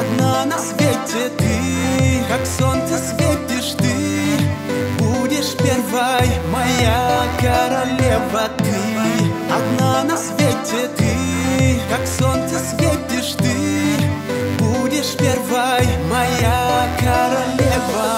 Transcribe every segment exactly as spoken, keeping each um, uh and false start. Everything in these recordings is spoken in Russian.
одна на свете ты, как солнце светишь ты. Будешь первой, моя королева ты. Одна на свете ты, как солнце светишь ты. Будешь первой, моя королева.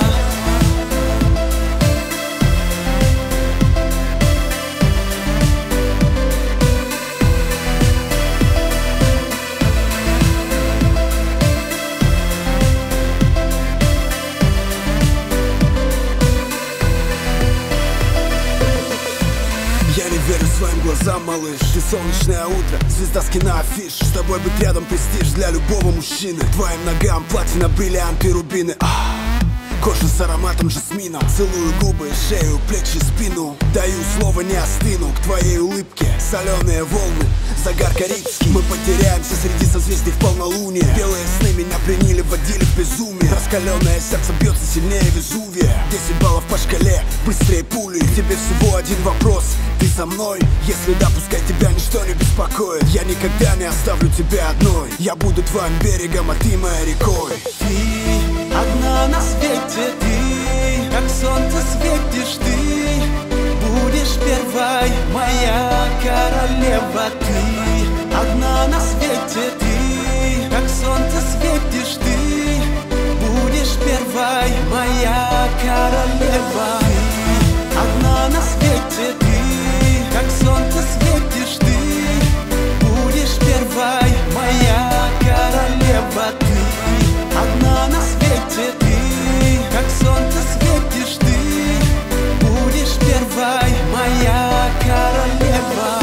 Я не верю своим глазам, малыш. Ты солнечное утро, звезда с киноафиш. С тобой быть рядом престиж для любого мужчины. Твоим ногам платина, бриллианты, рубины. а, Кожа с ароматом жасмина. Целую губы, шею, плечи, спину. Даю слово, не остыну к твоей улыбке. Соленые волны, загар карибский. Мы потеряемся среди созвездий в полнолуние. Белые сны меня пленили, вводили в безумие. Раскаленное сердце бьется сильнее Везувия. Десять баллов по шкале, быстрее пули. Тебе всего один вопрос: ты со мной? Если да, пускай тебя ничто не беспокоит. Я никогда не оставлю тебя одной. Я буду твоим берегом, а ты моей рекой. Ты одна на свете ты, как солнце светишь ты. Будешь первой, моя королева ты. Одна на свете ты, как солнце светишь ты. Будешь первой, моя королева. Ты одна на свете ты, как солнце светишь ты. Будешь первой, моя королева ты. Одна на свете ты, как солнце светишь ты. Будешь первой, моя королева.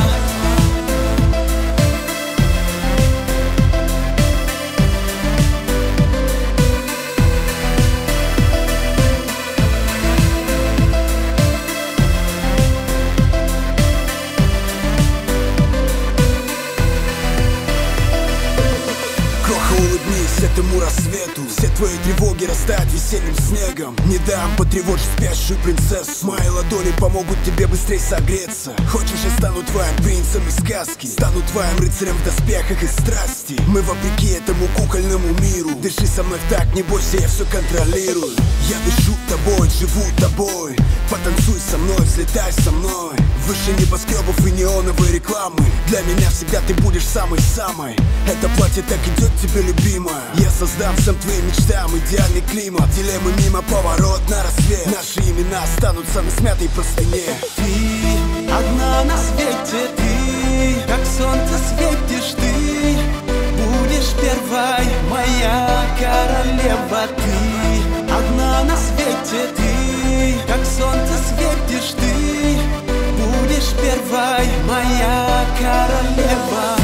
Улыбнись этому рассвету. Все твои тревоги растают весенним снегом. Не дам потревожить спящую принцессу. Мои ладони помогут тебе быстрее согреться. Хочешь, я стану твоим принцем из сказки. Стану твоим рыцарем в доспехах из страсти. Мы вопреки этому кукольному миру. Дыши со мной так, не бойся, я все контролирую. Я дышу тобой, живу тобой. Потанцуй со мной, взлетай со мной. Выше небоскребов и неоновой рекламы. Для меня всегда ты будешь самой-самой. Это платье так идет тебе, любимая. Я создам всем твоим мечтам идеальный климат. Дилеммы мимо, поворот на рассвет. Наши имена останутся на смятой простыне. Ты одна на свете ты, как солнце светишь ты. Будешь первой, моя королева ты. Одна на свете ты, как солнце светишь ты. Будешь первой, моя королева.